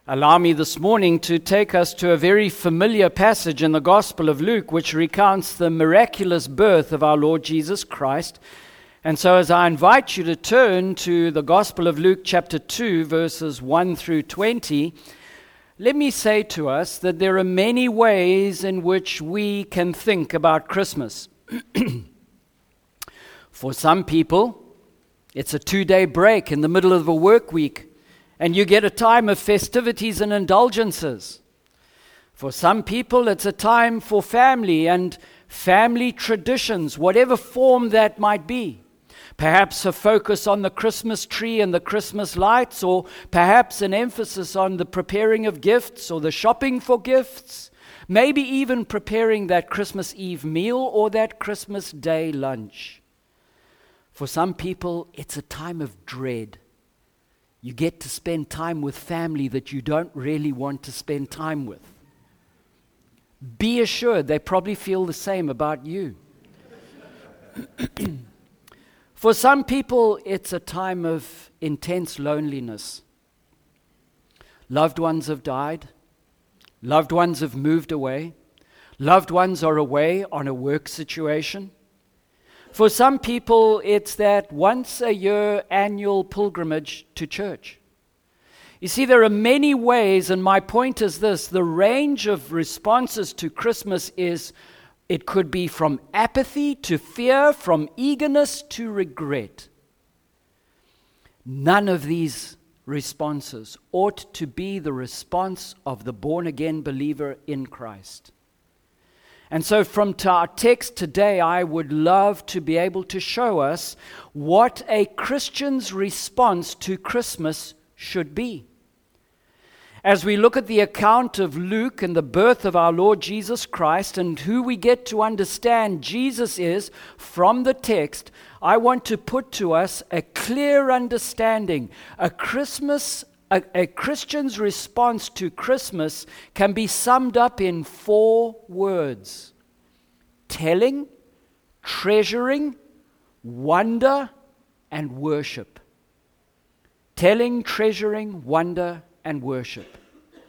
Allow me this morning to take us to a very familiar passage in the Gospel of Luke, which recounts the miraculous birth of our Lord Jesus Christ. And so as I invite you to turn to the Gospel of Luke chapter 2, verses 1 through 20, let me say to us that there are many ways in which we can think about Christmas. For some people, it's a 2-day break in the middle of a work week, and you get a time of festivities and indulgences. For some people, it's a time for family and family traditions, whatever form that might be. Perhaps a focus on the Christmas tree and the Christmas lights, or perhaps an emphasis on the preparing of gifts or the shopping for gifts. Maybe even preparing that Christmas Eve meal or that Christmas Day lunch. For some people, it's a time of dread. You get to spend time with family that you don't really want to spend time with. Be assured they probably feel the same about you. For some people, it's a time of intense loneliness. Loved ones have died. Loved ones have moved away. Loved ones are away on a work situation. For some people, it's that once-a-year annual pilgrimage to church. You see, there are many ways, and my point is this: the range of responses to Christmas it could be from apathy to fear, from eagerness to regret. None of these responses ought to be the response of the born-again believer in Christ. And so from our text today, I would love to be able to show us what a Christian's response to Christmas should be. As we look at the account of Luke and the birth of our Lord Jesus Christ and who we get to understand Jesus is from the text, I want to put to us a clear understanding. A Christian's response to Christmas can be summed up in 4 words: telling, treasuring, wonder, and worship. Telling, treasuring, wonder, and worship.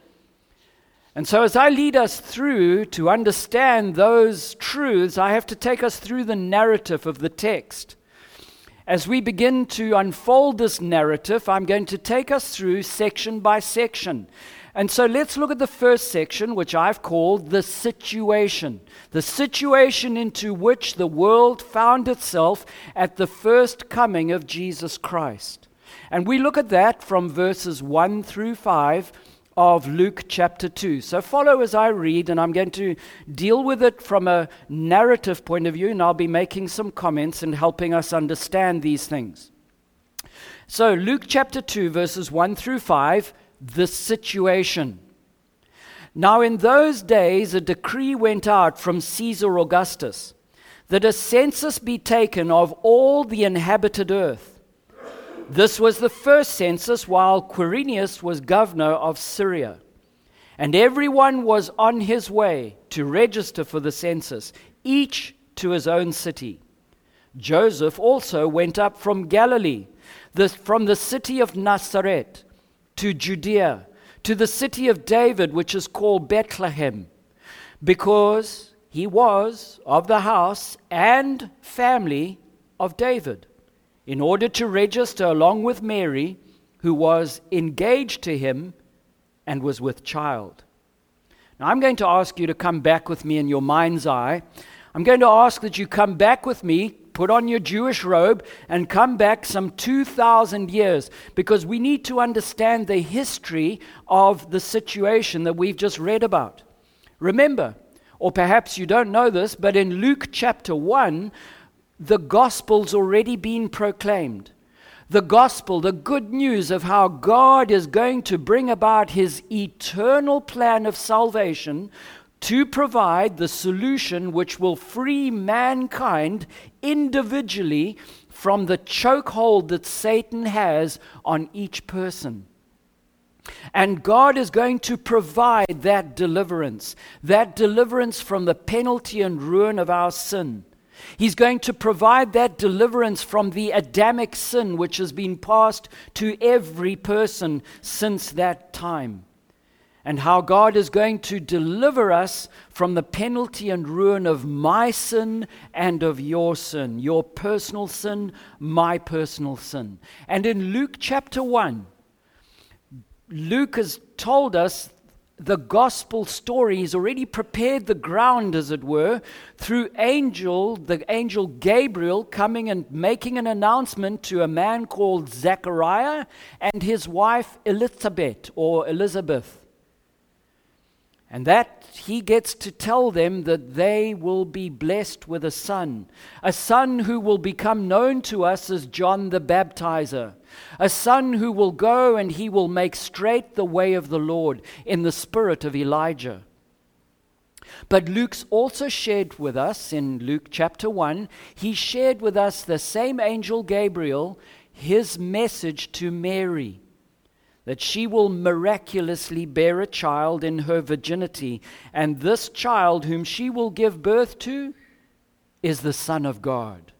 And so as I lead us through to understand those truths, I have to take us through the narrative of the text. As we begin to unfold this narrative, I'm going to take us through section by section. And so let's look at the first section, which I've called the situation. The situation into which the world found itself at the first coming of Jesus Christ. And we look at that from verses 1 through 5 of Luke chapter 2. So follow as I read, and I'm going to deal with it from a narrative point of view, and I'll be making some comments and helping us understand these things. So Luke chapter 2, verses 1 through 5, the situation. Now in those days a decree went out from Caesar Augustus that a census be taken of all the inhabited earth. This was the first census while Quirinius was governor of Syria. And everyone was on his way to register for the census, each to his own city. Joseph also went up from Galilee, from the city of Nazareth to Judea, to the city of David, which is called Bethlehem, because he was of the house and family of David, in order to register along with Mary, who was engaged to him and was with child. Now I'm going to ask you to come back with me in your mind's eye. I'm going to ask that you come back with me, put on your Jewish robe, and come back some 2,000 years, because we need to understand the history of the situation that we've just read about. Remember, or perhaps you don't know this, but in Luke chapter 1, the gospel's already been proclaimed. The gospel, the good news of how God is going to bring about his eternal plan of salvation to provide the solution which will free mankind individually from the chokehold that Satan has on each person. And God is going to provide that deliverance from the penalty and ruin of our sin. He's going to provide that deliverance from the Adamic sin which has been passed to every person since that time. and how God is going to deliver us from the penalty and ruin of my sin and of your sin, your personal sin, my personal sin. And in Luke chapter 1, Luke has told us the gospel story. He's already prepared the ground, as it were, through the angel Gabriel coming and making an announcement to a man called Zechariah and his wife Elizabeth. And that he gets to tell them that they will be blessed with a son who will become known to us as John the Baptizer, a son who will go and he will make straight the way of the Lord in the spirit of Elijah. But Luke's also shared with us in Luke chapter 1, he shared with us the same angel Gabriel, his message to Mary, that she will miraculously bear a child in her virginity, and this child whom she will give birth to is the Son of God.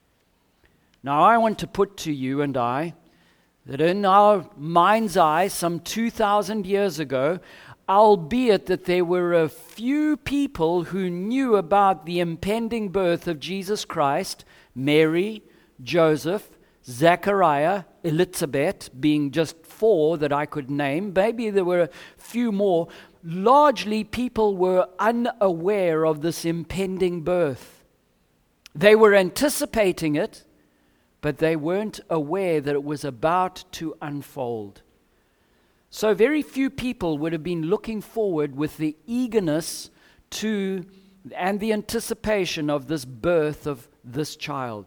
Now I want to put to you and I that in our mind's eye some 2,000 years ago, albeit that there were a few people who knew about the impending birth of Jesus Christ, Mary, Joseph, Zechariah, Elizabeth, being just 4 that I could name. Maybe there were a few more. Largely, people were unaware of this impending birth. They were anticipating it, but they weren't aware that it was about to unfold. So very few people would have been looking forward with the eagerness to and the anticipation of this birth of this child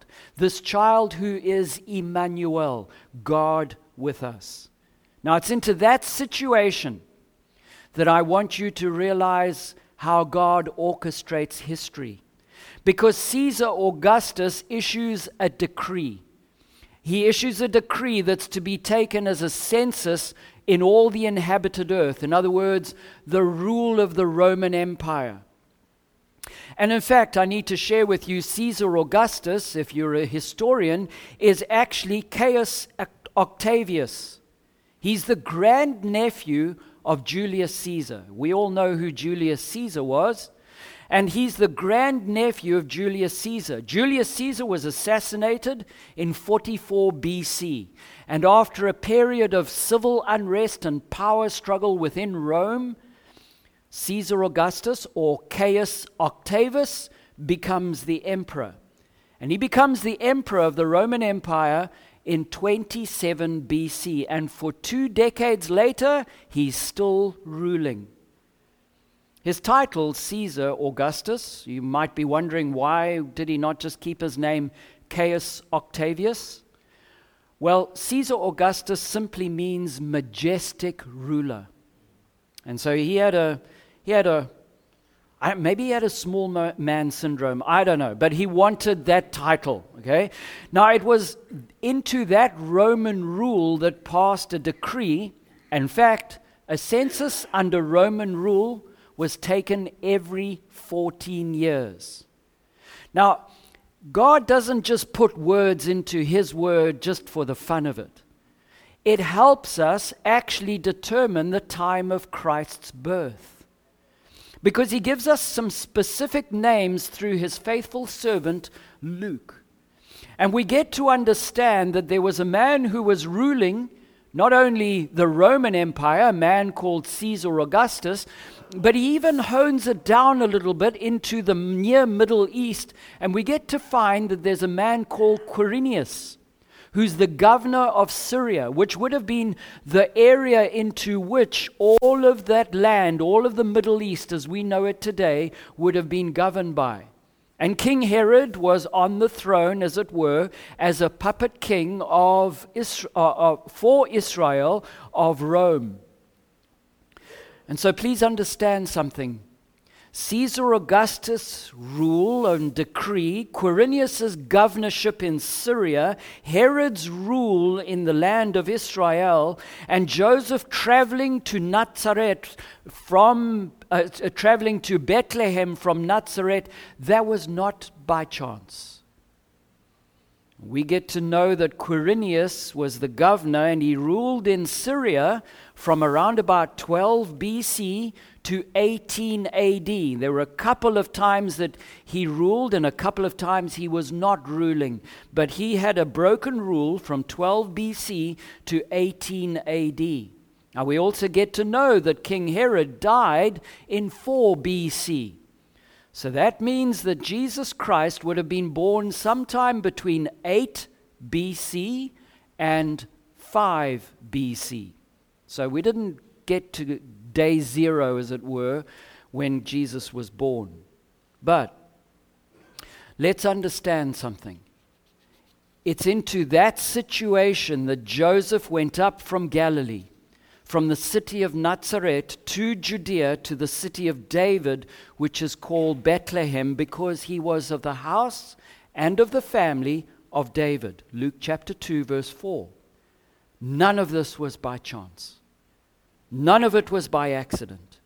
who is Emmanuel, God with us. Now it's into that situation that I want you to realize how God orchestrates history. Because Caesar Augustus issues a decree. He issues a decree that's to be taken as a census in all the inhabited earth. In other words, the rule of the Roman Empire. And in fact, I need to share with you, Caesar Augustus, if you're a historian, is actually Caius Octavius. He's the grandnephew of Julius Caesar. We all know who Julius Caesar was. And he's the grandnephew of Julius Caesar. Julius Caesar was assassinated in 44 BC. And after a period of civil unrest and power struggle within Rome, Caesar Augustus, or Caius Octavius, becomes the emperor. And he becomes the emperor of the Roman Empire in 27 BC. And for 2 decades later, he's still ruling. His title, Caesar Augustus, you might be wondering, why did he not just keep his name Caius Octavius? Well, Caesar Augustus simply means majestic ruler. And so maybe he had a small man syndrome, I don't know, but he wanted that title, okay? Now, it was into that Roman rule that passed a decree. In fact, a census under Roman rule was taken every 14 years. Now, God doesn't just put words into His word just for the fun of it. It helps us actually determine the time of Christ's birth. Because He gives us some specific names through His faithful servant, Luke. And we get to understand that there was a man who was ruling not only the Roman Empire, a man called Caesar Augustus, but he even hones it down a little bit into the near Middle East, and we get to find that there's a man called Quirinius, who's the governor of Syria, which would have been the area into which all of that land, all of the Middle East as we know it today, would have been governed by. And King Herod was on the throne, as it were, as a puppet king for Israel of Rome. And so please understand something. Caesar Augustus' rule and decree, Quirinius' governorship in Syria, Herod's rule in the land of Israel, and Joseph traveling to Nazareth traveling to Bethlehem from Nazareth, that was not by chance. We get to know that Quirinius was the governor, and he ruled in Syria from around about 12 BC to 18 AD. There were a couple of times that he ruled and a couple of times he was not ruling. But he had a broken rule from 12 BC to 18 AD. Now we also get to know that King Herod died in 4 BC. So that means that Jesus Christ would have been born sometime between 8 BC and 5 BC. So we didn't get to day zero, as it were, when Jesus was born. But let's understand something. It's into that situation that Joseph went up from Galilee, from the city of Nazareth to Judea, to the city of David, which is called Bethlehem, because he was of the house and of the family of David. Luke chapter 2, verse 4. None of this was by chance. None of it was by accident.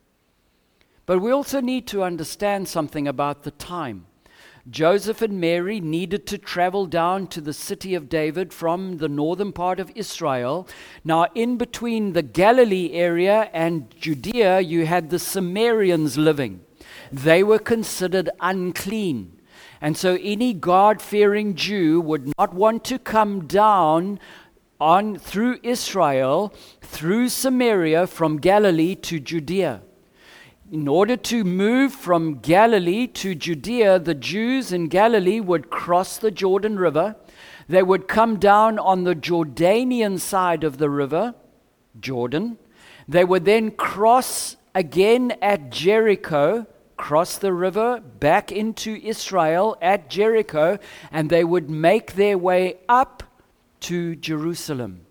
But we also need to understand something about the time. Joseph and Mary needed to travel down to the city of David from the northern part of Israel. Now, in between the Galilee area and Judea, you had the Samaritans living. They were considered unclean. And so any God-fearing Jew would not want to come down on through Israel, through Samaria, from Galilee to Judea. In order to move from Galilee to Judea, the Jews in Galilee would cross the Jordan River. They would come down on the Jordanian side of the river, Jordan. They would then cross again at Jericho, cross the river back into Israel at Jericho, and they would make their way up to Jerusalem.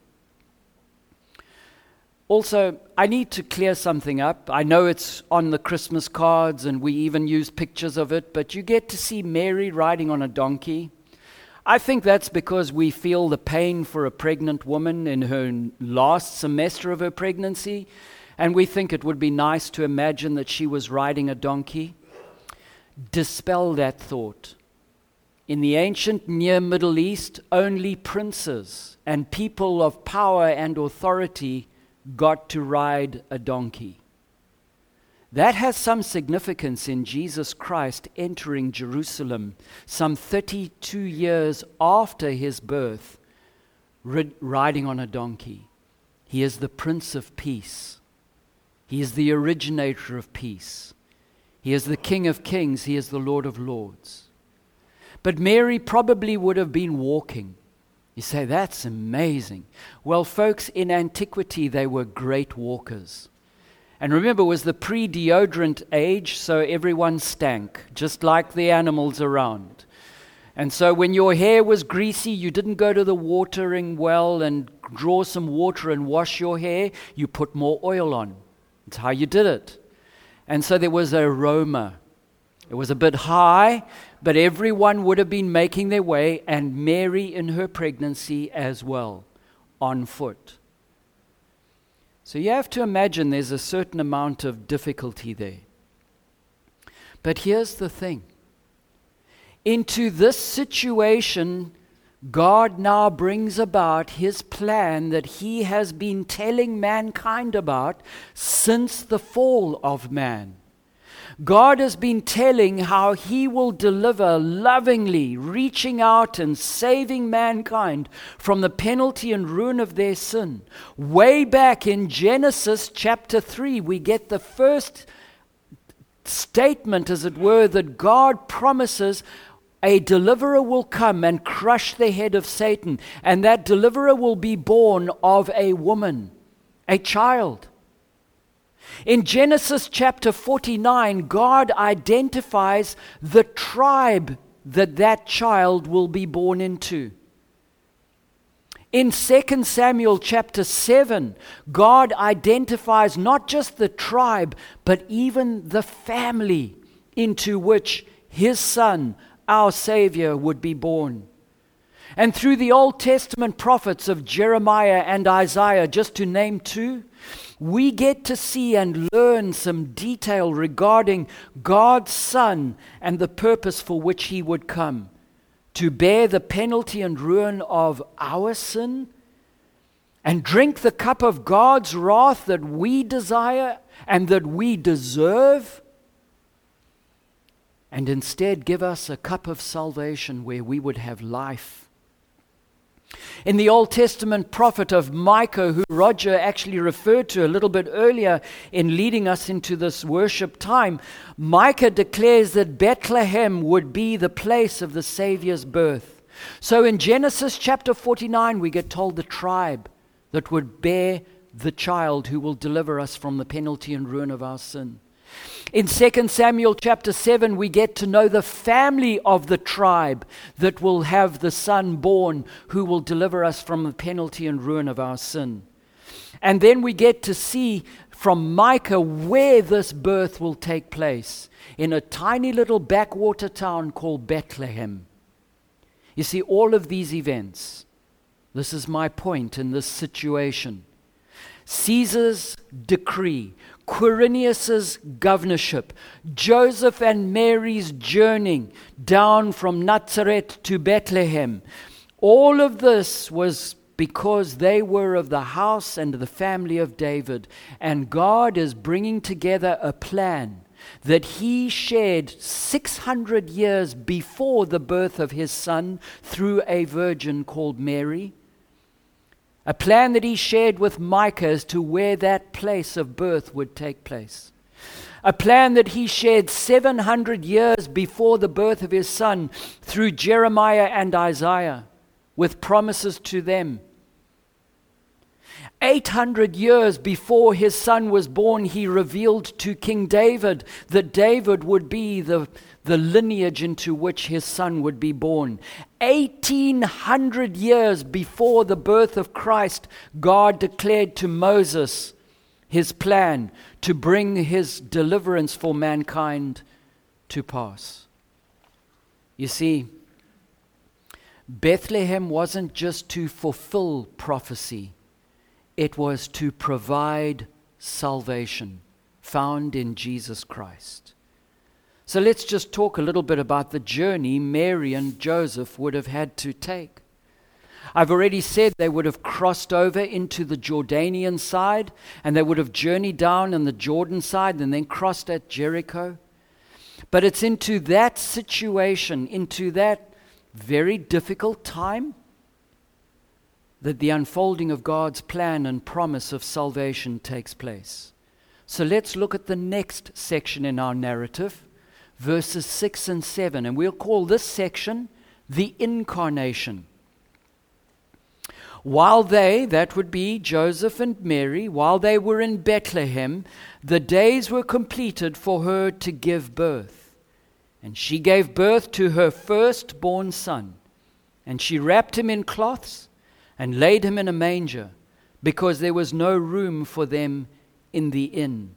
Also, I need to clear something up. I know it's on the Christmas cards and we even use pictures of it, but you get to see Mary riding on a donkey. I think that's because we feel the pain for a pregnant woman in her last semester of her pregnancy, and we think it would be nice to imagine that she was riding a donkey. Dispel that thought. In the ancient Near Middle East, only princes and people of power and authority got to ride a donkey. That has some significance in Jesus Christ entering Jerusalem some 32 years after his birth, riding on a donkey. He is the Prince of Peace. He is the originator of peace. He is the King of Kings. He is the Lord of Lords. But Mary probably would have been walking. You say, that's amazing. Well, folks, in antiquity, they were great walkers. And remember, it was the pre-deodorant age, so everyone stank, just like the animals around. And so when your hair was greasy, you didn't go to the watering well and draw some water and wash your hair. You put more oil on. That's how you did it. And so there was an aroma. It was a bit high, but everyone would have been making their way, and Mary in her pregnancy as well, on foot. So you have to imagine there's a certain amount of difficulty there. But here's the thing. Into this situation, God now brings about his plan that he has been telling mankind about since the fall of man. God has been telling how he will deliver lovingly, reaching out and saving mankind from the penalty and ruin of their sin. Way back in Genesis chapter 3, we get the first statement, as it were, that God promises a deliverer will come and crush the head of Satan, and that deliverer will be born of a woman, a child. In Genesis chapter 49, God identifies the tribe that child will be born into. In 2 Samuel chapter 7, God identifies not just the tribe, but even the family into which his son, our Savior, would be born. And through the Old Testament prophets of Jeremiah and Isaiah, just to name two, we get to see and learn some detail regarding God's Son and the purpose for which he would come. to bear the penalty and ruin of our sin, and drink the cup of God's wrath that we desire and that we deserve, and instead give us a cup of salvation where we would have life. In the Old Testament prophet of Micah, who Roger actually referred to a little bit earlier in leading us into this worship time, Micah declares that Bethlehem would be the place of the Savior's birth. So in Genesis chapter 49, we get told the tribe that would bear the child who will deliver us from the penalty and ruin of our sin. In 2 Samuel chapter 7, we get to know the family of the tribe that will have the son born who will deliver us from the penalty and ruin of our sin. And then we get to see from Micah where this birth will take place, in a tiny little backwater town called Bethlehem. You see, all of these events, this is my point in this situation. Caesar's decree, Quirinius's governorship, Joseph and Mary's journeying down from Nazareth to Bethlehem. All of this was because they were of the house and the family of David. And God is bringing together a plan that he shared 600 years before the birth of his son through a virgin called Mary. A plan that he shared with Micah as to where that place of birth would take place. A plan that he shared 700 years before the birth of his son through Jeremiah and Isaiah, with promises to them. 800 years before his son was born, he revealed to King David that David would be the lineage into which his son would be born. 1800 years before the birth of Christ, God declared to Moses his plan to bring his deliverance for mankind to pass. You see, Bethlehem wasn't just to fulfill prophecy. It was to provide salvation found in Jesus Christ. So let's just talk a little bit about the journey Mary and Joseph would have had to take. I've already said they would have crossed over into the Jordanian side, and they would have journeyed down on the Jordan side and then crossed at Jericho. But it's into that situation, into that very difficult time, that the unfolding of God's plan and promise of salvation takes place. So let's look at the next section in our narrative, verses 6 and 7, and we'll call this section the Incarnation. While they, that would be Joseph and Mary, while they were in Bethlehem, the days were completed for her to give birth. And she gave birth to her firstborn son, and she wrapped him in cloths and laid him in a manger, because there was no room for them in the inn.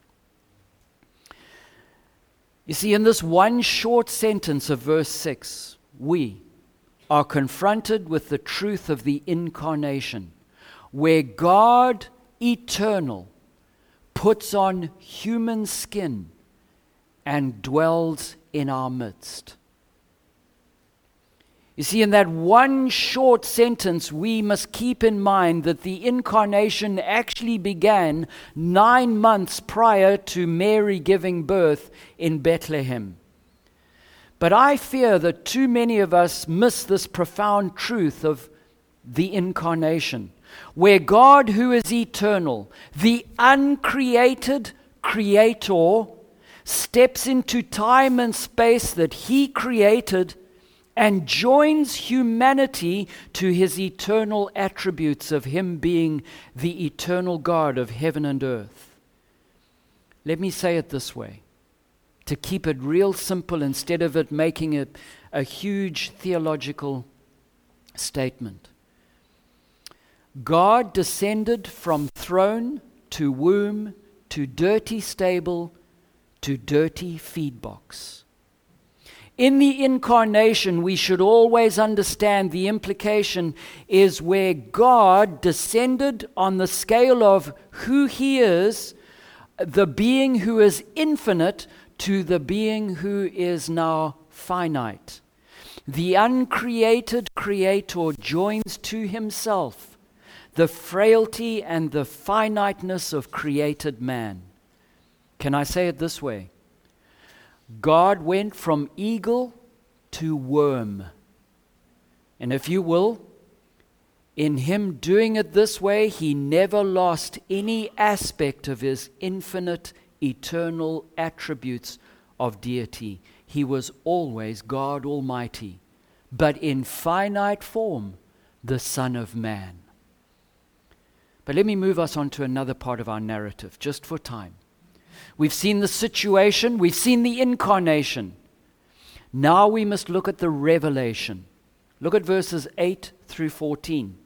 You see, in this one short sentence of verse 6, we are confronted with the truth of the Incarnation, where God eternal puts on human skin and dwells in our midst. You see, in that one short sentence, we must keep in mind that the Incarnation actually began 9 months prior to Mary giving birth in Bethlehem. But I fear that too many of us miss this profound truth of the Incarnation, where God, who is eternal, the uncreated Creator, steps into time and space that He created and joins humanity to His eternal attributes of Him being the eternal God of heaven and earth. Let me say it this way, to keep it real simple instead of it making it a huge theological statement. God descended from throne to womb to dirty stable to dirty feed box. In the Incarnation, we should always understand the implication is where God descended on the scale of who He is, the being who is infinite, to the being who is now finite. The uncreated Creator joins to himself the frailty and the finiteness of created man. Can I say it this way? God went from eagle to worm. And if you will, in him doing it this way, he never lost any aspect of his infinite, eternal attributes of deity. He was always God Almighty, but in finite form, the Son of Man. But let me move us on to another part of our narrative, just for time. We've seen the situation, we've seen the incarnation. Now we must look at the revelation. Look at verses 8 through 14.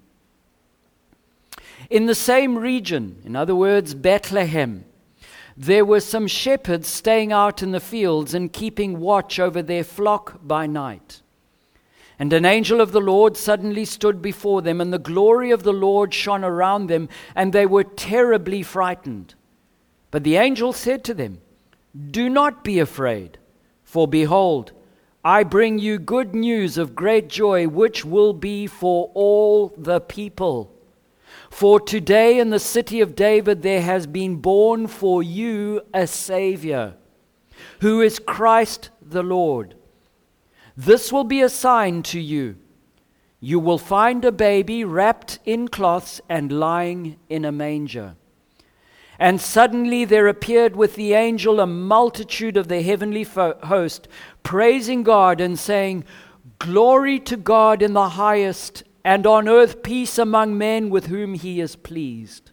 In the same region, in other words, Bethlehem, there were some shepherds staying out in the fields and keeping watch over their flock by night. And an angel of the Lord suddenly stood before them, and the glory of the Lord shone around them, and they were terribly frightened. But the angel said to them, "Do not be afraid, for behold, I bring you good news of great joy, which will be for all the people. For today in the city of David there has been born for you a Savior, who is Christ the Lord. This will be a sign to you. You will find a baby wrapped in cloths and lying in a manger." And suddenly there appeared with the angel a multitude of the heavenly host, praising God and saying, "Glory to God in the highest, and on earth peace among men with whom he is pleased."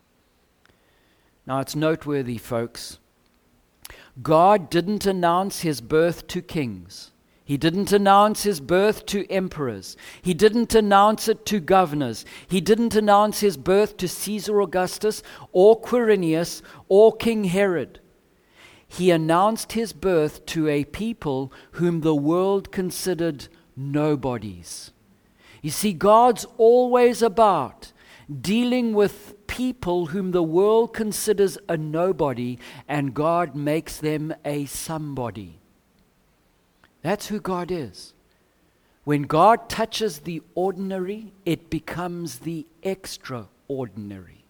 Now it's noteworthy, folks. God didn't announce his birth to kings. He didn't announce his birth to emperors. He didn't announce it to governors. He didn't announce his birth to Caesar Augustus or Quirinius or King Herod. He announced his birth to a people whom the world considered nobodies. You see, God's always about dealing with people whom the world considers a nobody, and God makes them a somebody. That's who God is. When God touches the ordinary, it becomes the extraordinary.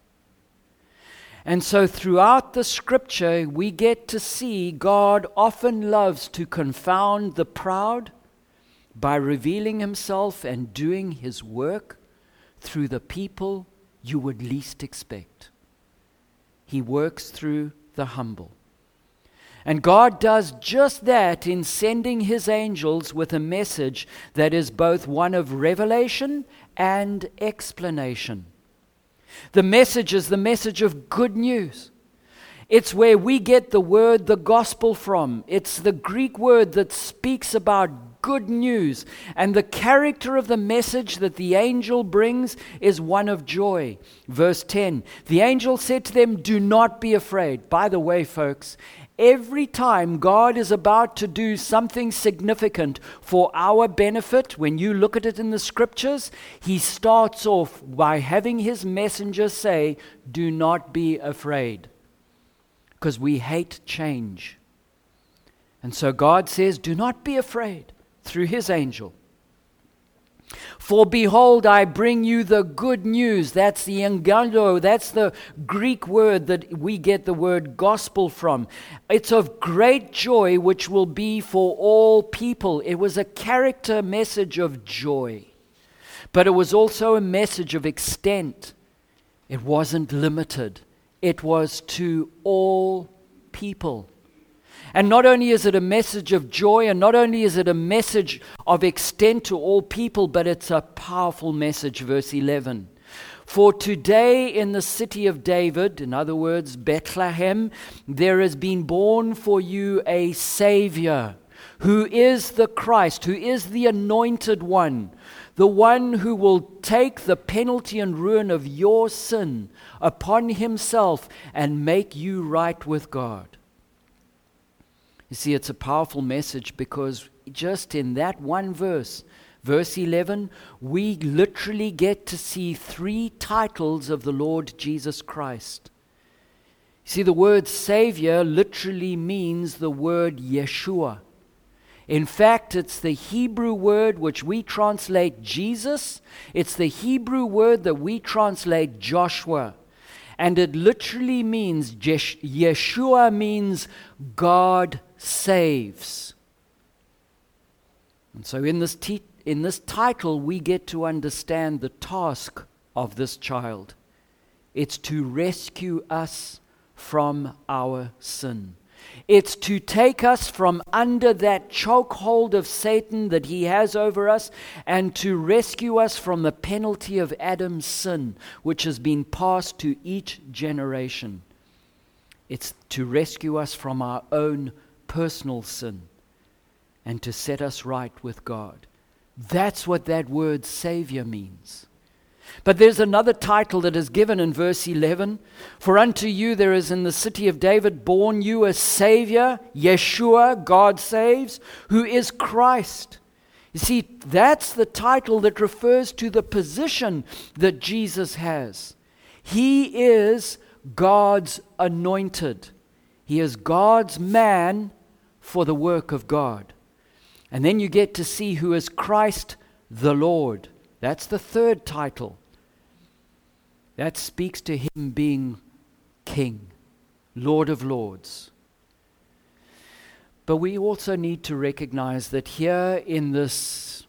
And so throughout the scripture, we get to see God often loves to confound the proud by revealing himself and doing his work through the people you would least expect. He works through the humble. And God does just that in sending his angels with a message that is both one of revelation and explanation. The message is the message of good news. It's where we get the word the gospel from. It's the Greek word that speaks about good news. And the character of the message that the angel brings is one of joy. Verse 10, the angel said to them, "Do not be afraid." By the way, folks, every time God is about to do something significant for our benefit, when you look at it in the scriptures, he starts off by having his messenger say, "Do not be afraid," because we hate change. And so God says, "Do not be afraid," through his angel. "For behold, I bring you the good news." That's the angelo. That's the Greek word that we get the word gospel from. It's of great joy, which will be for all people. It was a character message of joy, but it was also a message of extent. It wasn't limited. It was to all people. And not only is it a message of joy, and not only is it a message of extent to all people, but it's a powerful message, verse 11. "For today in the city of David," in other words, Bethlehem, "there has been born for you a Savior, who is the Christ," who is the anointed one, the one who will take the penalty and ruin of your sin upon himself and make you right with God. You see, it's a powerful message because just in that one verse, verse 11, we literally get to see 3 titles of the Lord Jesus Christ. You see, the word Savior literally means the word Yeshua. In fact, it's the Hebrew word which we translate Jesus. It's the Hebrew word that we translate Joshua. And it literally means, Yeshua means God saves. And so in this title, we get to understand the task of this child. It's to rescue us from our sin. It's to take us from under that chokehold of Satan that he has over us and to rescue us from the penalty of Adam's sin, which has been passed to each generation. It's to rescue us from our own personal sin and to set us right with God. That's what that word Savior means. But there's another title that is given in verse 11. For unto you there is in the city of David born you a Savior, Yeshua, God saves, who is Christ. You see, that's the title that refers to the position that Jesus has. He is God's anointed. He is God's man for the work of God. And then you get to see who is Christ the Lord. That's the third title. That speaks to him being King, Lord of Lords. But we also need to recognize that here in this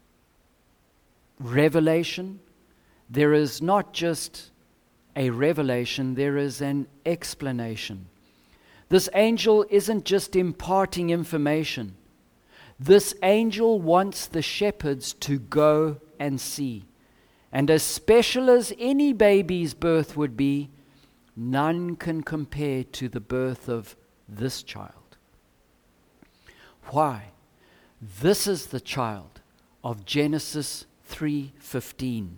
revelation, there is not just a revelation, there is an explanation. This angel isn't just imparting information. This angel wants the shepherds to go and see. And as special as any baby's birth would be, none can compare to the birth of this child. Why? This is the child of Genesis 3:15.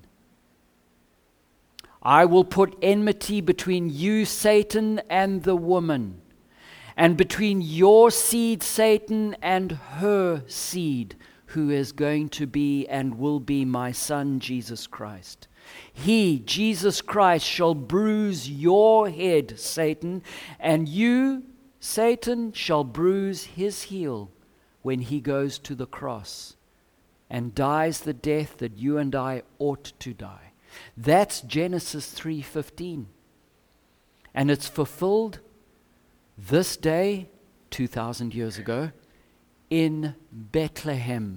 I will put enmity between you, Satan, and the woman, and between your seed, Satan, and her seed, who is going to be and will be my son, Jesus Christ. He, Jesus Christ, shall bruise your head, Satan, and you, Satan, shall bruise his heel when he goes to the cross and dies the death that you and I ought to die. That's Genesis 3:15. And it's fulfilled this day, 2,000 years ago, in Bethlehem.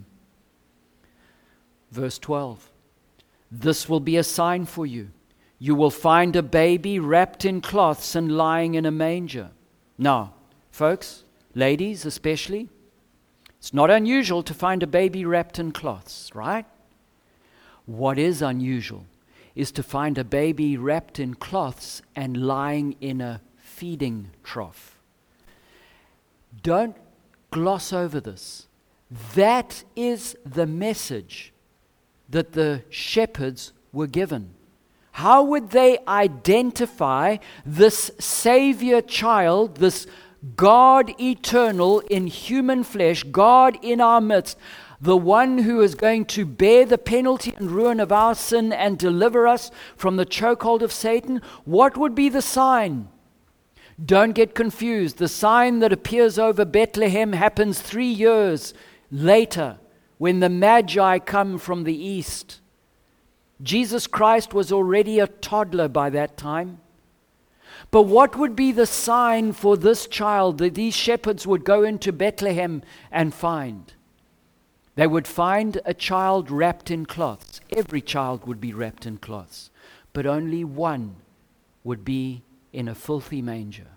Verse 12. This will be a sign for you. You will find a baby wrapped in cloths and lying in a manger. Now, folks, ladies especially, it's not unusual to find a baby wrapped in cloths, right? What is unusual is to find a baby wrapped in cloths and lying in a feeding trough. Don't gloss over this. That is the message that the shepherds were given. How would they identify this Savior child, this God eternal in human flesh, God in our midst, the one who is going to bear the penalty and ruin of our sin and deliver us from the chokehold of Satan? What would be the sign? Don't get confused. The sign that appears over Bethlehem happens 3 years later when the Magi come from the east. Jesus Christ was already a toddler by that time. But what would be the sign for this child that these shepherds would go into Bethlehem and find? They would find a child wrapped in cloths. Every child would be wrapped in cloths, but only one would be in a filthy manger.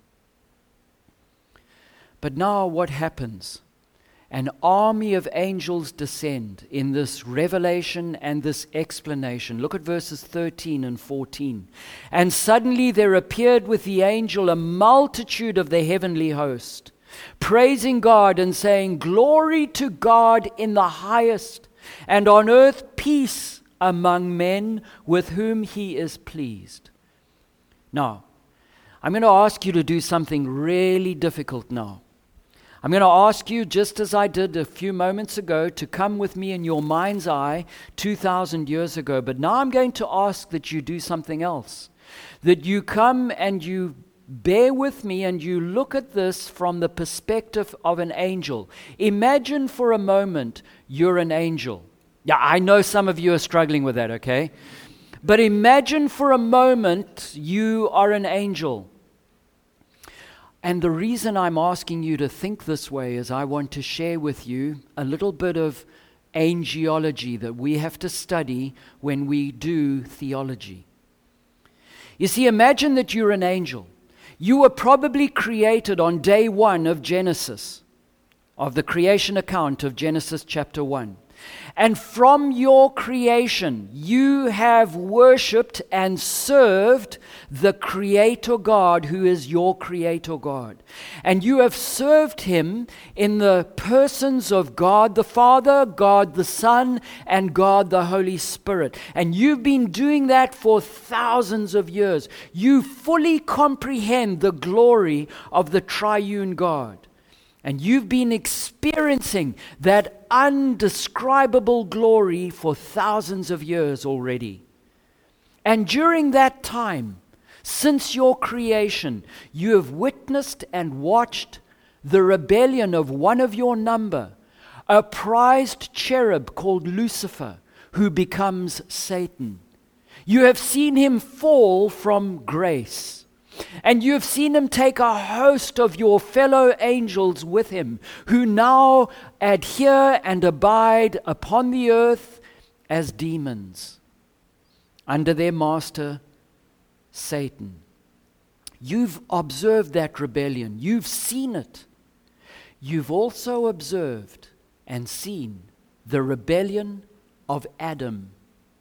But now what happens? An army of angels descend in this revelation and this explanation. Look at verses 13 and 14. And suddenly there appeared with the angel a multitude of the heavenly host, praising God and saying, Glory to God in the highest, and on earth peace among men with whom he is pleased. Now, I'm going to ask you to do something really difficult now. I'm going to ask you, just as I did a few moments ago, to come with me in your mind's eye 2,000 years ago. But now I'm going to ask that you do something else. That you come and you bear with me and you look at this from the perspective of an angel. Imagine for a moment you're an angel. Yeah, I know some of you are struggling with that, okay? But imagine for a moment you are an angel. And the reason I'm asking you to think this way is I want to share with you a little bit of angelology that we have to study when we do theology. You see, imagine that you're an angel. You were probably created on day 1 of Genesis, of the creation account of Genesis chapter 1. And from your creation, you have worshipped and served the Creator God, who is your Creator God. And you have served Him in the persons of God the Father, God the Son, and God the Holy Spirit. And you've been doing that for thousands of years. You fully comprehend the glory of the triune God. And you've been experiencing that undescribable glory for thousands of years already. And during that time, since your creation, you have witnessed and watched the rebellion of one of your number, a prized cherub called Lucifer, who becomes Satan. You have seen him fall from grace. And you have seen him take a host of your fellow angels with him, who now adhere and abide upon the earth as demons under their master, Satan. You've observed that rebellion. You've seen it. You've also observed and seen the rebellion of Adam.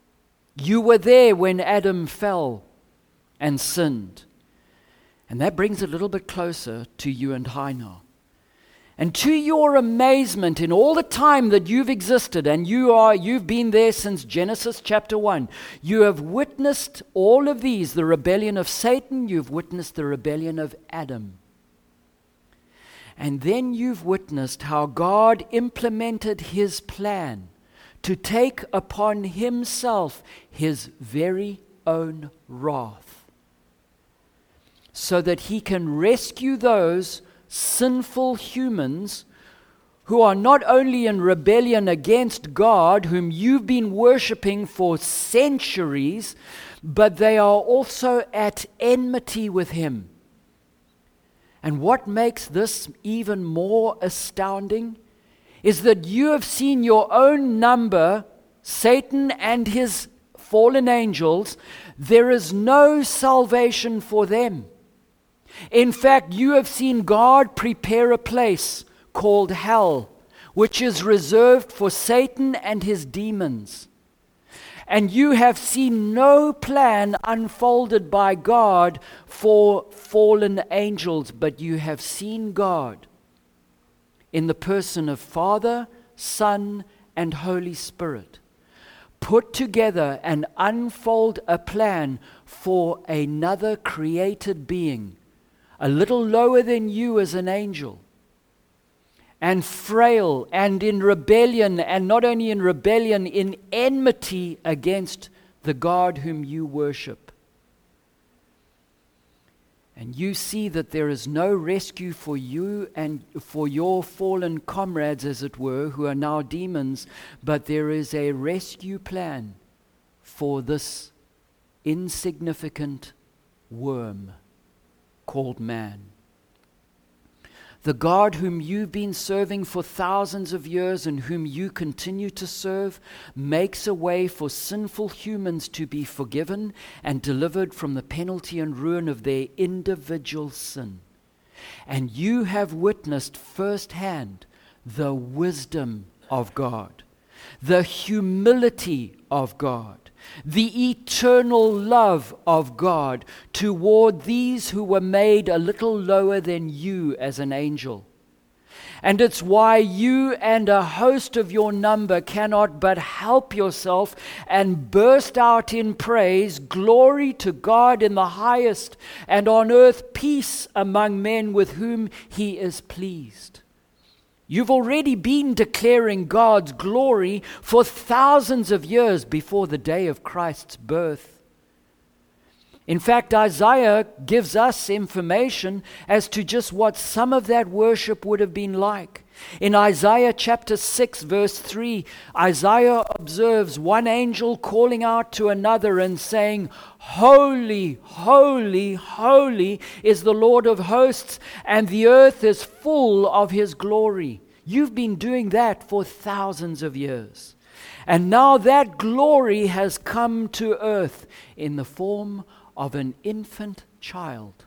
You were there when Adam fell and sinned. And that brings it a little bit closer to you and I now. And to your amazement, in all the time that you've existed, and you've been there since Genesis chapter 1, you have witnessed all of these, the rebellion of Satan, you've witnessed the rebellion of Adam. And then you've witnessed how God implemented His plan to take upon Himself His very own wrath, so that He can rescue those sinful humans who are not only in rebellion against God, whom you've been worshiping for centuries, but they are also at enmity with Him. And what makes this even more astounding is that you have seen your own number, Satan and his fallen angels. There is no salvation for them. In fact, you have seen God prepare a place called hell, which is reserved for Satan and his demons. And you have seen no plan unfolded by God for fallen angels, but you have seen God in the person of Father, Son, and Holy Spirit put together and unfold a plan for another created being, a little lower than you as an angel, and frail and in rebellion, and not only in rebellion, in enmity against the God whom you worship. And you see that there is no rescue for you and for your fallen comrades, as it were, who are now demons, but there is a rescue plan for this insignificant worm called man. The God whom you've been serving for thousands of years and whom you continue to serve makes a way for sinful humans to be forgiven and delivered from the penalty and ruin of their individual sin. And you have witnessed firsthand the wisdom of God, the humility of God, the eternal love of God toward these who were made a little lower than you as an angel. And it's why you and a host of your number cannot but help yourself and burst out in praise, glory to God in the highest, and on earth peace among men with whom He is pleased. You've already been declaring God's glory for thousands of years before the day of Christ's birth. In fact, Isaiah gives us information as to just what some of that worship would have been like. In Isaiah chapter 6, verse 3, Isaiah observes one angel calling out to another and saying, "Holy, holy, holy is the Lord of hosts, and the earth is full of his glory." You've been doing that for thousands of years. And now that glory has come to earth in the form of an infant child.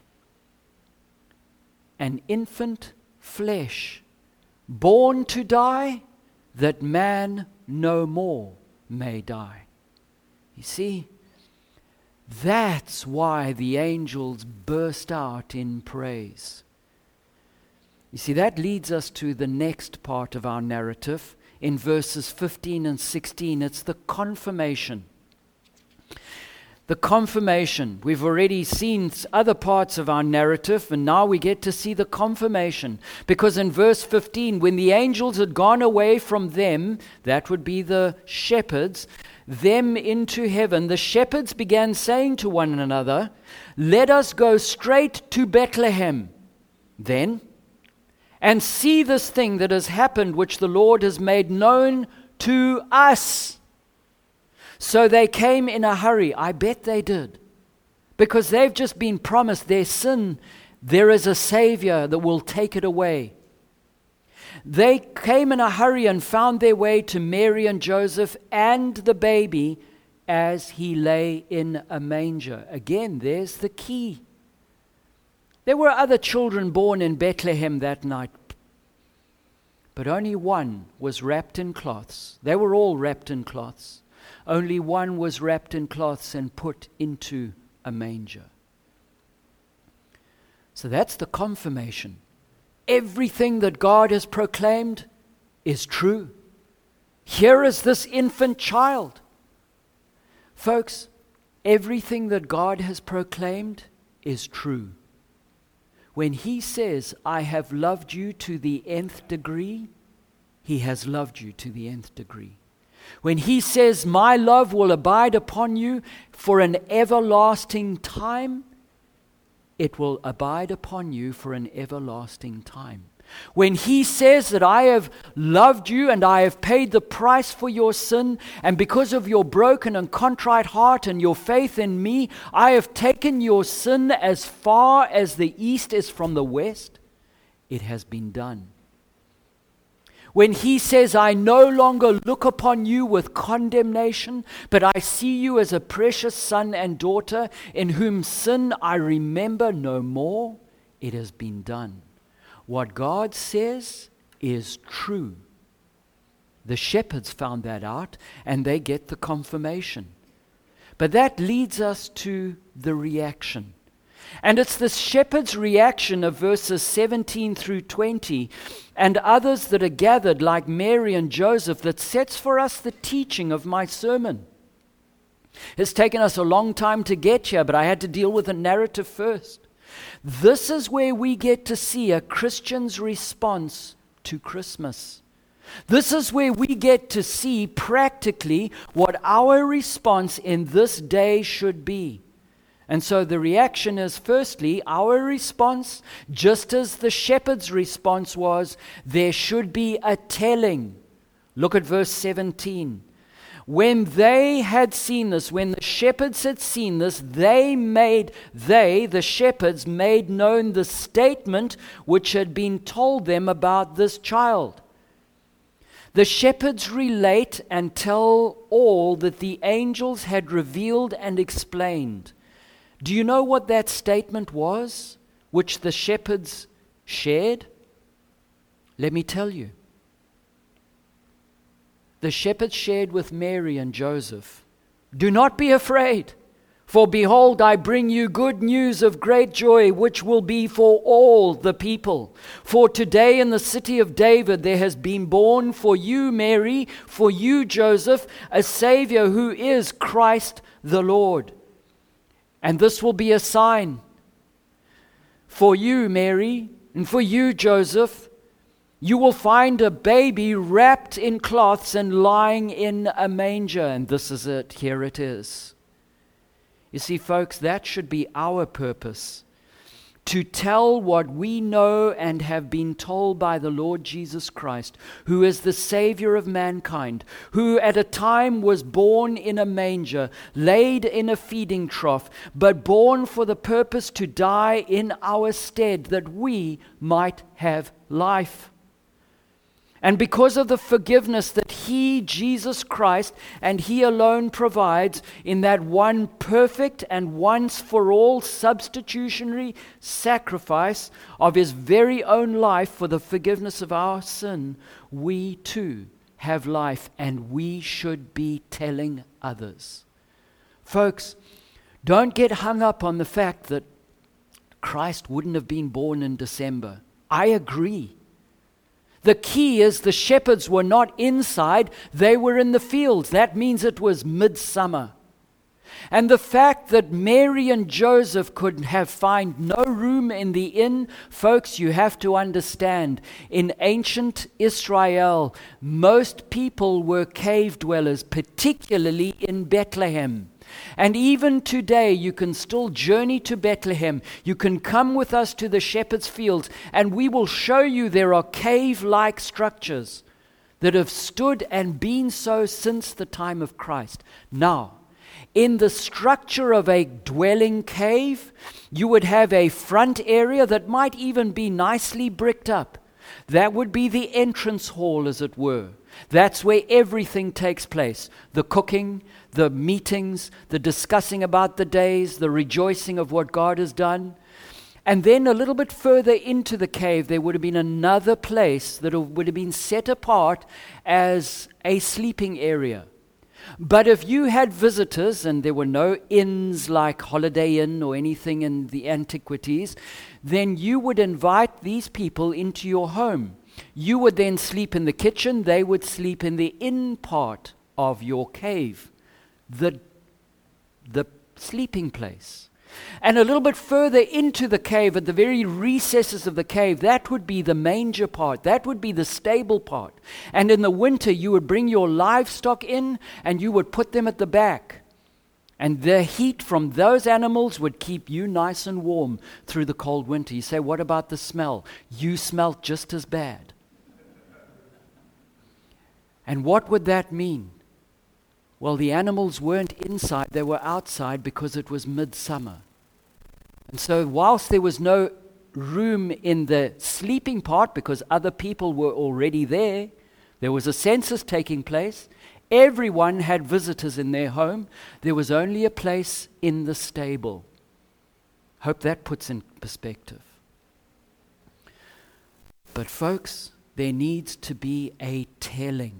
An infant flesh, born to die, that man no more may die. You see, that's why the angels burst out in praise. You see, that leads us to the next part of our narrative in verses 15 and 16. It's the confirmation. The confirmation. We've already seen other parts of our narrative, and now we get to see the confirmation. Because in verse 15, when the angels had gone away from them, that would be the shepherds, them into heaven, the shepherds began saying to one another, "Let us go straight to Bethlehem, then, and see this thing that has happened, which the Lord has made known to us." So they came in a hurry. I bet they did. Because they've just been promised their sin. There is a Savior that will take it away. They came in a hurry and found their way to Mary and Joseph and the baby as he lay in a manger. Again, there's the key. There were other children born in Bethlehem that night, but only one was wrapped in cloths. They were all wrapped in cloths. Only one was wrapped in cloths and put into a manger. So that's the confirmation. Everything that God has proclaimed is true. Here is this infant child. Folks, everything that God has proclaimed is true. When he says, "I have loved you to the nth degree," he has loved you to the nth degree. When he says, "My love will abide upon you for an everlasting time," it will abide upon you for an everlasting time. When he says that I have loved you and I have paid the price for your sin, and because of your broken and contrite heart and your faith in me, I have taken your sin as far as the east is from the west, it has been done. When he says, "I no longer look upon you with condemnation, but I see you as a precious son and daughter in whom sin I remember no more," it has been done. What God says is true. The shepherds found that out, and they get the confirmation. But that leads us to the reaction. And it's the shepherd's reaction of verses 17 through 20 and others that are gathered like Mary and Joseph that sets for us the teaching of my sermon. It's taken us a long time to get here, but I had to deal with the narrative first. This is where we get to see a Christian's response to Christmas. This is where we get to see practically what our response in this day should be. And so the reaction is, firstly, our response, just as the shepherd's response was, there should be a telling. Look at verse 17. When they had seen this, when the shepherds had seen this, the shepherds, made known the statement which had been told them about this child. The shepherds relate and tell all that the angels had revealed and explained. Do you know what that statement was, which the shepherds shared? Let me tell you. The shepherds shared with Mary and Joseph, "Do not be afraid, for behold, I bring you good news of great joy, which will be for all the people. For today in the city of David there has been born for you, Mary, for you, Joseph, a Savior who is Christ the Lord. And this will be a sign for you, Mary, and for you, Joseph. You will find a baby wrapped in cloths and lying in a manger." And this is it. Here it is. You see, folks, that should be our purpose. To tell what we know and have been told by the Lord Jesus Christ, who is the Savior of mankind, who at a time was born in a manger, laid in a feeding trough, but born for the purpose to die in our stead, that we might have life. And because of the forgiveness that He, Jesus Christ, and He alone provides in that one perfect and once for all substitutionary sacrifice of His very own life for the forgiveness of our sin, we too have life, and we should be telling others. Folks, don't get hung up on the fact that Christ wouldn't have been born in December. I agree. The key is the shepherds were not inside, they were in the fields. That means it was midsummer. And the fact that Mary and Joseph could find no room in the inn, folks, you have to understand, in ancient Israel, most people were cave dwellers, particularly in Bethlehem. And even today, you can still journey to Bethlehem. You can come with us to the shepherd's fields, and we will show you there are cave-like structures that have stood and been so since the time of Christ. Now, in the structure of a dwelling cave, you would have a front area that might even be nicely bricked up. That would be the entrance hall, as it were. That's where everything takes place. The cooking, the meetings, the discussing about the days, the rejoicing of what God has done. And then a little bit further into the cave, there would have been another place that would have been set apart as a sleeping area. But if you had visitors, and there were no inns like Holiday Inn or anything in the antiquities, then you would invite these people into your home. You would then sleep in the kitchen, they would sleep in the inn part of your cave, the sleeping place. And a little bit further into the cave, at the very recesses of the cave, that would be the manger part, that would be the stable part. And in the winter, you would bring your livestock in and you would put them at the back. And the heat from those animals would keep you nice and warm through the cold winter. You say, what about the smell? You smelt just as bad. And what would that mean? Well, the animals weren't inside, they were outside because it was midsummer. And so whilst there was no room in the sleeping part because other people were already there, there was a census taking place. Everyone had visitors in their home. There was only a place in the stable. Hope that puts in perspective. But folks, there needs to be a telling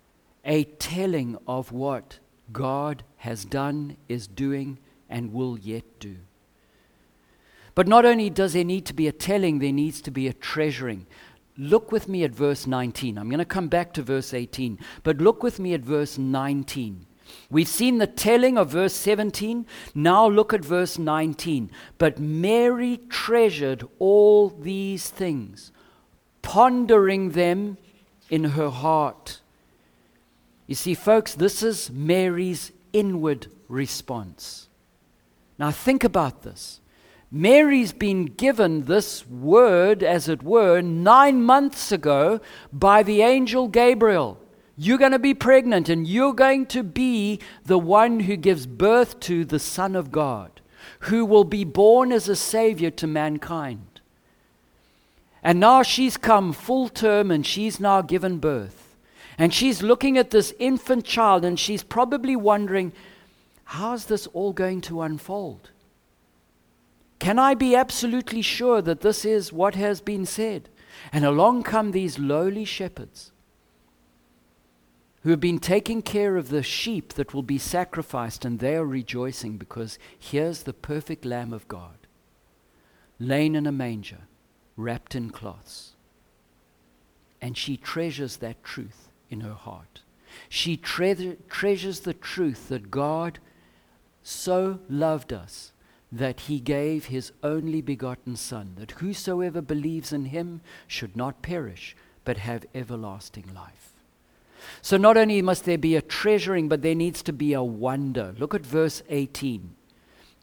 of what God has done, is doing, and will yet do. But not only does there need to be a telling, there needs to be a treasuring. Look with me at verse 19. I'm going to come back to verse 18, but look with me at verse 19. We've seen the telling of verse 17. Now look at verse 19. But Mary treasured all these things, pondering them in her heart. You see, folks, this is Mary's inward response. Now think about this. Mary's been given this word, as it were, 9 months ago by the angel Gabriel. You're going to be pregnant and you're going to be the one who gives birth to the Son of God, who will be born as a Savior to mankind. And now she's come full term and she's now given birth. And she's looking at this infant child and she's probably wondering, how's this all going to unfold? Can I be absolutely sure that this is what has been said? And along come these lowly shepherds who have been taking care of the sheep that will be sacrificed, and they are rejoicing because here's the perfect Lamb of God, laying in a manger, wrapped in cloths. And she treasures that truth in her heart. She treasures the truth that God so loved us that he gave his only begotten Son, that whosoever believes in him should not perish, but have everlasting life. So not only must there be a treasuring, but there needs to be a wonder. Look at verse 18.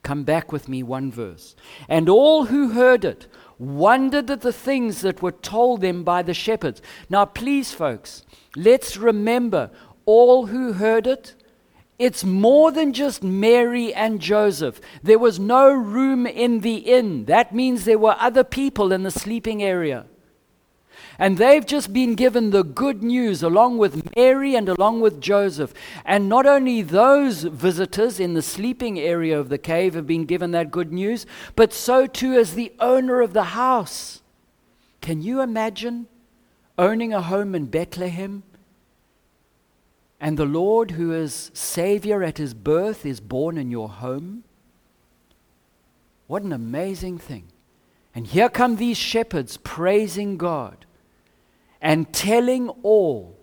Come back with me one verse. And all who heard it wondered at the things that were told them by the shepherds. Now, please, folks, let's remember, all who heard it, it's more than just Mary and Joseph. There was no room in the inn. That means there were other people in the sleeping area. And they've just been given the good news along with Mary and along with Joseph. And not only those visitors in the sleeping area of the cave have been given that good news, but so too as the owner of the house. Can you imagine owning a home in Bethlehem? And the Lord, who is Savior at his birth, is born in your home? What an amazing thing. And here come these shepherds praising God and telling all.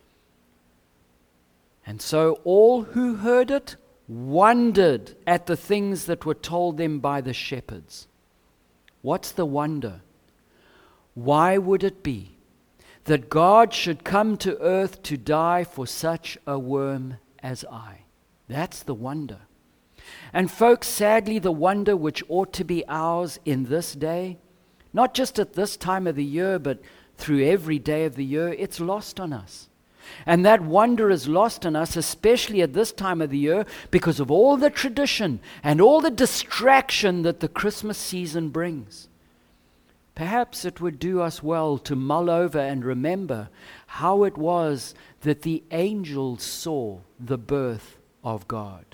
And so all who heard it wondered at the things that were told them by the shepherds. What's the wonder? Why would it be that God should come to earth to die for such a worm as I? That's the wonder. And folks, sadly, the wonder which ought to be ours in this day, not just at this time of the year, but through every day of the year, it's lost on us. And that wonder is lost on us, especially at this time of the year, because of all the tradition and all the distraction that the Christmas season brings. Perhaps it would do us well to mull over and remember how it was that the angels saw the birth of God.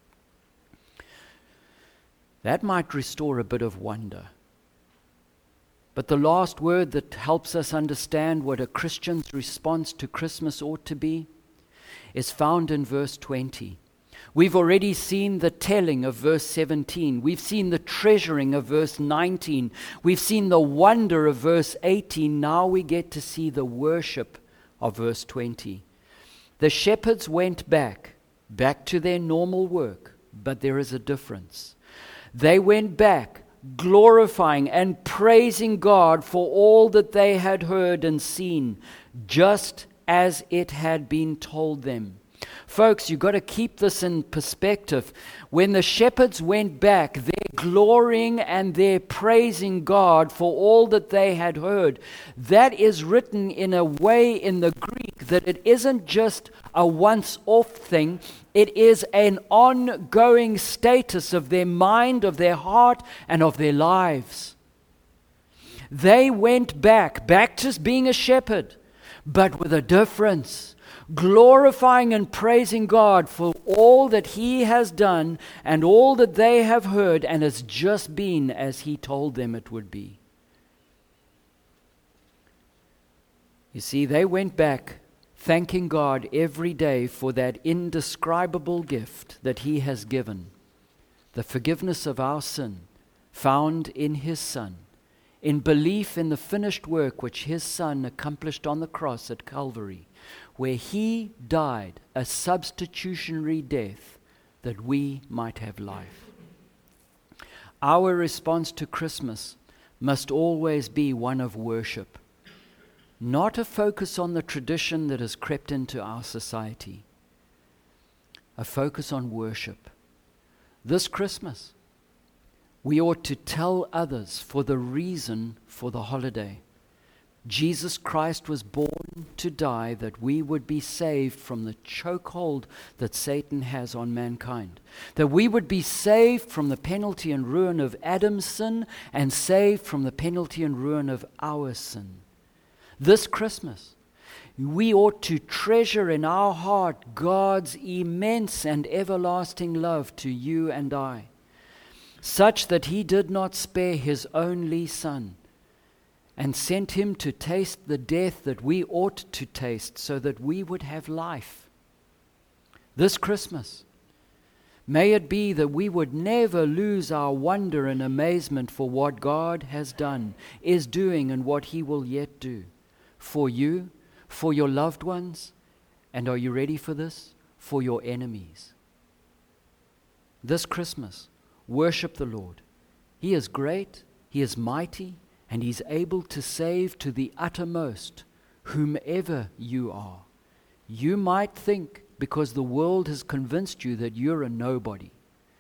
That might restore a bit of wonder. But the last word that helps us understand what a Christian's response to Christmas ought to be is found in verse 20. We've already seen the telling of verse 17. We've seen the treasuring of verse 19. We've seen the wonder of verse 18. Now we get to see the worship of verse 20. The shepherds went back to their normal work, but there is a difference. They went back glorifying and praising God for all that they had heard and seen, just as it had been told them. Folks, you've got to keep this in perspective. When the shepherds went back, they're glorying and they're praising God for all that they had heard. That is written in a way in the Greek that it isn't just a once-off thing. It is an ongoing status of their mind, of their heart, and of their lives. They went back to being a shepherd, but with a difference. Glorifying and praising God for all that He has done and all that they have heard, and it's just been as He told them it would be. You see, they went back thanking God every day for that indescribable gift that He has given, the forgiveness of our sin found in His Son, in belief in the finished work which His Son accomplished on the cross at Calvary, where He died a substitutionary death that we might have life. Our response to Christmas must always be one of worship, not a focus on the tradition that has crept into our society, a focus on worship. This Christmas, we ought to tell others for the reason for the holiday. Jesus Christ was born to die that we would be saved from the chokehold that Satan has on mankind. That we would be saved from the penalty and ruin of Adam's sin and saved from the penalty and ruin of our sin. This Christmas, we ought to treasure in our heart God's immense and everlasting love to you and I, such that He did not spare His only Son, and sent Him to taste the death that we ought to taste so that we would have life. This Christmas, may it be that we would never lose our wonder and amazement for what God has done, is doing, and what He will yet do for you, for your loved ones, and are you ready for this? For your enemies. This Christmas, worship the Lord. He is great, He is mighty, and He's able to save to the uttermost whomever you are. You might think, because the world has convinced you that you're a nobody,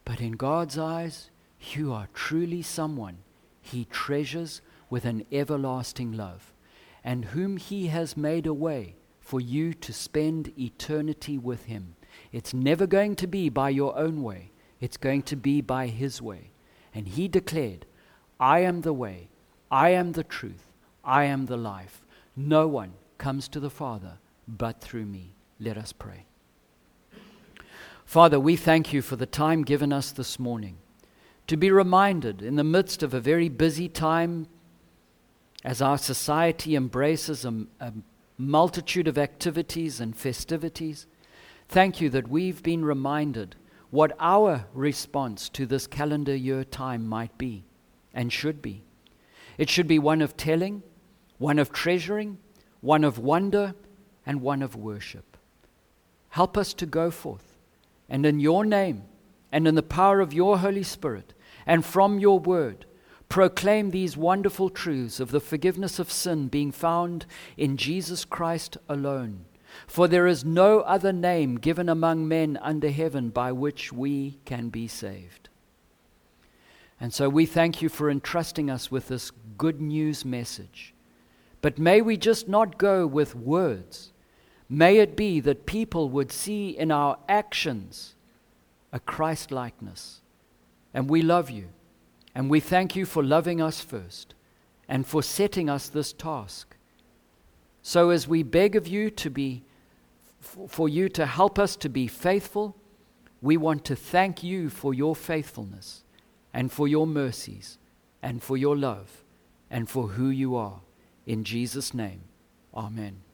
But in God's eyes, you are truly someone He treasures with an everlasting love, and whom He has made a way for you to spend eternity with Him. It's never going to be by your own way. It's going to be by His way. And He declared, I am the way, I am the truth, I am the life. No one comes to the Father but through me. Let us pray. Father, we thank you for the time given us this morning to be reminded in the midst of a very busy time as our society embraces a multitude of activities and festivities. Thank you that we've been reminded what our response to this calendar year time might be and should be. It should be one of telling, one of treasuring, one of wonder, and one of worship. Help us to go forth, and in your name, and in the power of your Holy Spirit, and from your word, proclaim these wonderful truths of the forgiveness of sin being found in Jesus Christ alone. For there is no other name given among men under heaven by which we can be saved. And so we thank you for entrusting us with this good news message. But may we just not go with words. May it be that people would see in our actions a Christ-likeness. And we love you. And we thank you for loving us first and for setting us this task. So as we beg of you for you to help us to be faithful, we want to thank you for your faithfulness and for your mercies and for your love and for who you are. In Jesus' name, amen.